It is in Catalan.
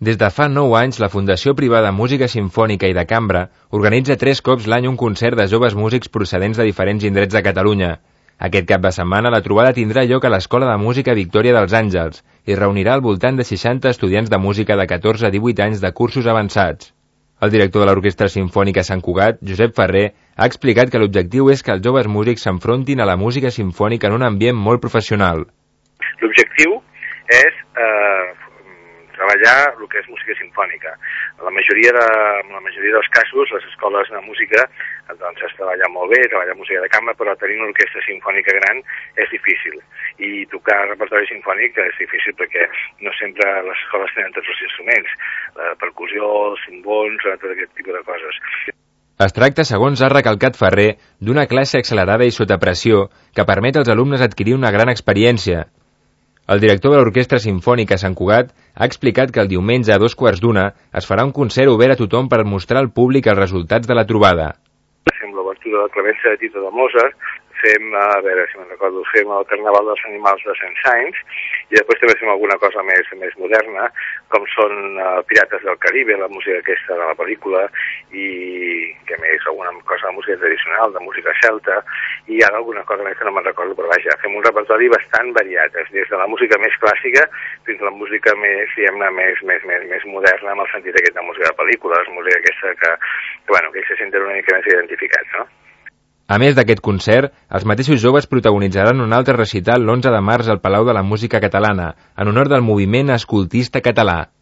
Des de fa 9 anys, la Fundació Privada Música Simfònica i de Cambra organitza 3 cops l'any un concert de joves músics procedents de diferents indrets de Catalunya. Aquest cap de setmana la trobada tindrà lloc a l'Escola de Música Victòria dels Àngels i reunirà al voltant de 60 estudiants de música de 14 a 18 anys de cursos avançats. El director de l'Orquestra Simfònica Sant Cugat, Josep Ferrer, ha explicat que l'objectiu és que els joves músics s'enfrontin a la música simfònica en un ambient molt professional. L'objectiu és treballar el que és música simfònica. En la majoria dels casos, les escoles de música doncs es treballa molt bé, treballar música de cambra, però tenir una orquestra simfònica gran és difícil. I tocar repertori simfònic és difícil perquè no sempre les escoles tenen tots els instruments, la percussió, els cimbons, tot aquest tipus de coses. Es tracta, segons ha recalcat Ferrer, d'una classe accelerada i sota pressió que permet als alumnes adquirir una gran experiència. El director de l'Orquestra Simfònica Sant Cugat ha explicat que el diumenge a 2:15 es farà un concert obert a tothom per mostrar al públic els resultats de la trobada. Fem l'obertura de Clemença de Tito de Mozart, fem, a veure si me'n recordo, fem el Carnaval dels Animals de Saint-Saëns i després també fem alguna cosa més moderna, com són Pirates del Caribe, la música aquesta de la pel·lícula, i que més alguna cosa de música tradicional, de música celta, i ara alguna cosa més que no me'n recordo, però vaja, fem un repertori bastant variat, des de la música més clàssica fins a la música més, diguem-ne, més moderna, amb el sentit aquest de música de pel·lícules, música aquesta que ells se senten una mica més identificats, no? A més d'aquest concert, els mateixos joves protagonitzaran un altre recital l'11 de març al Palau de la Música Catalana, en honor del moviment escoltista català.